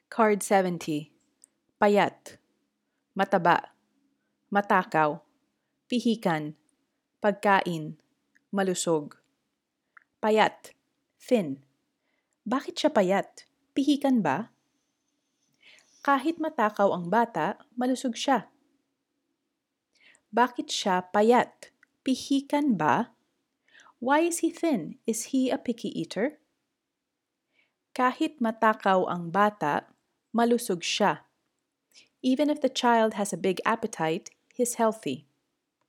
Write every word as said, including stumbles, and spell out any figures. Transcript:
Card seventy. Payat, mataba, matakaw, pihikan, pagkain, malusog. Payat, thin. Bakit siya payat? Pihikan ba? Kahit matakaw ang bata, malusog siya. Bakit siya payat? Pihikan ba? Why is he thin? Is he a picky eater? Kahit matakaw ang bata, malusog siya. Even if the child has a big appetite, he's healthy.